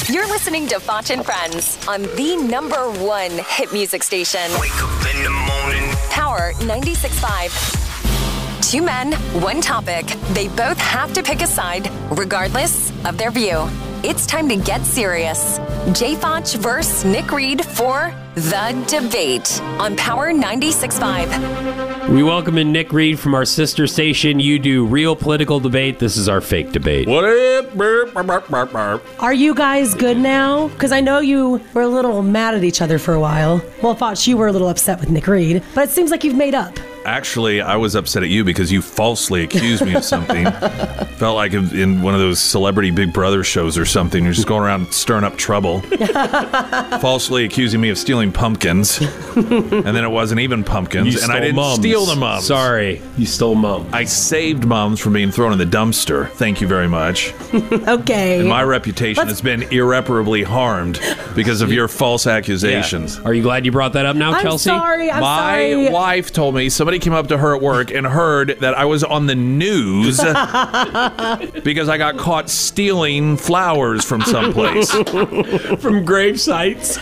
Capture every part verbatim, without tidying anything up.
You're listening to Foch and Friends on the number one hit music station. Wake up in the morning. Power ninety-six point five. Two men, one topic. They both have to pick a side, regardless of their view. It's time to get serious. Jay Foch versus Nick Reed for The Debate on Power ninety-six point five. We welcome in Nick Reed from our sister station. You do real political debate. This is our fake debate. What up? Burp, burp, burp, burp, burp. Are you guys good now? Because I know you were a little mad at each other for a while. Well, Foch, you were a little upset with Nick Reed, but it seems like you've made up. Actually, I was upset at you because you falsely accused me of something. Felt like in one of those celebrity Big Brother shows or something. You're just going around stirring up trouble. Falsely accusing me of stealing pumpkins. And then it wasn't even pumpkins. You and I stole didn't mums. steal the mums. Sorry, you stole mums. I saved mums from being thrown in the dumpster. Thank you very much. Okay. And my reputation Let's- has been irreparably harmed because of your false accusations. Are you glad you brought that up now, I'm Chelsea? sorry. I'm My sorry. wife told me, somebody came up to her at work and heard that I was on the news because I got caught stealing flowers from someplace. From grave sites.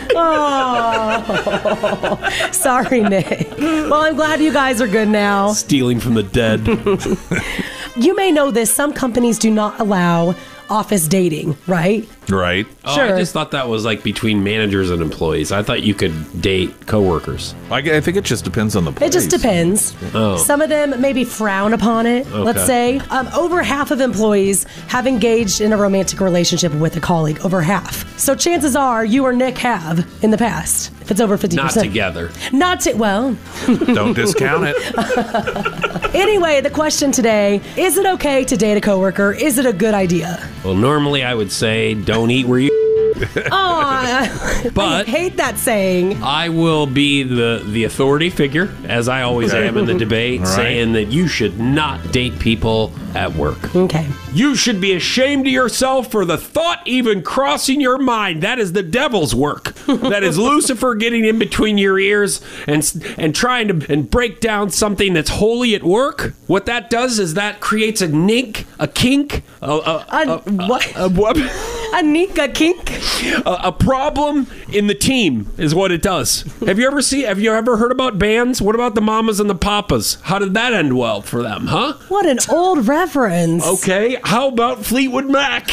Oh. Sorry, Nick. Well, I'm glad you guys are good now. Stealing from the dead. You may know this. Some companies do not allow office dating, right? Right? Oh, Sure. I just thought that was like between managers and employees. I thought you could date coworkers. I, I think it just depends on the place. It just depends. Oh. Some of them maybe frown upon it, let's say. Um, over half of employees have engaged in a romantic relationship with a colleague. Over half. So chances are you or Nick have in the past. If it's over fifty Not percent. together. Not to, well. Don't discount it. Anyway, the question today, is it okay to date a coworker? Is it a good idea? Well, normally I would say don't eat where you... Oh, But I hate that saying. I will be the, the authority figure, as I always Okay. am in the debate, All right. saying that you should not date people at work. Okay. You should be ashamed of yourself for the thought even crossing your mind. That is the devil's work. That is Lucifer getting in between your ears and and trying to and break down something that's holy at work. What that does is that creates a nink, a kink, a, a, A, what? a, what? A Nika kink? a, a problem in the team is what it does. Have you ever seen? Have you ever heard about bands? What about the Mamas and the Papas? How did that end well for them, huh? What an old reference. Okay, how about Fleetwood Mac?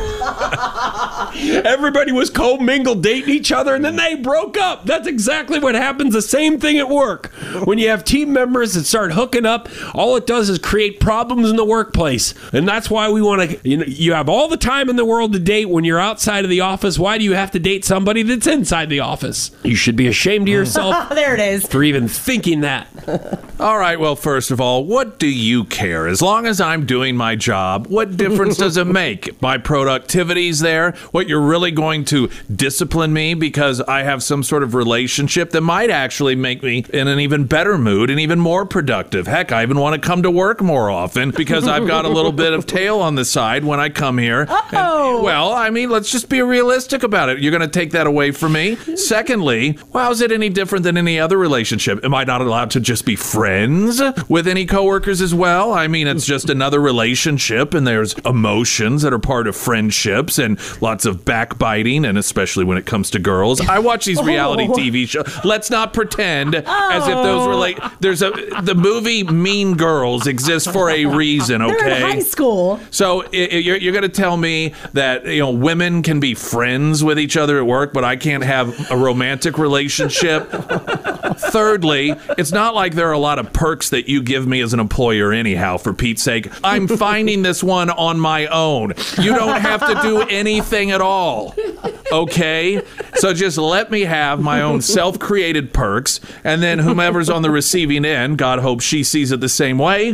Everybody was co-mingled dating each other and then they broke up. That's exactly what happens. The same thing at work. When you have team members that start hooking up, all it does is create problems in the workplace. And that's why we want to, you know, you have all the time in the world to date when you're outside of the office. Why do you have to date somebody that's inside the office? You should be ashamed of yourself There it is. for even thinking that. All right, well, first of all, what do you care? As long as I'm doing my job, what difference does it make? My productivity's there? What, you're really going to discipline me because I have some sort of relationship that might actually make me in an even better mood and even more productive? Heck, I even want to come to work more often because I've got a little bit of tail on the side when I come here. Uh-oh. And, well, I mean, let's just be realistic about it. You're going to take that away from me? Secondly, well, how is it any different than any other relationship? Am I not allowed to just be friends with any coworkers as well? I mean, it's just another relationship, and there's emotions that are part of friendships and lots of backbiting, and especially when it comes to girls. I watch these reality Oh. T V shows. Let's not pretend as if those relate. There's a the movie Mean Girls exists for a reason. Okay. They're in high school. So i- i- you're, you're going to tell me that, you know, women can be friends with each other at work, but I can't have a romantic relationship? Thirdly, it's not like there are a lot of perks that you give me as an employer anyhow, for Pete's sake. I'm finding this one on my own. You don't have to do anything at all. Okay? So just let me have my own self-created perks, and then whomever's on the receiving end, God hopes she sees it the same way.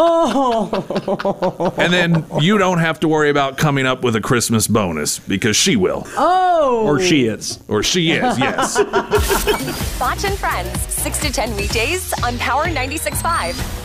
Oh. And then you don't have to worry about coming up with a Christmas bonus, because she will. Oh. Or she is. Or she is, yes. Foch and Friends, six to ten weekdays on Power ninety-six point five.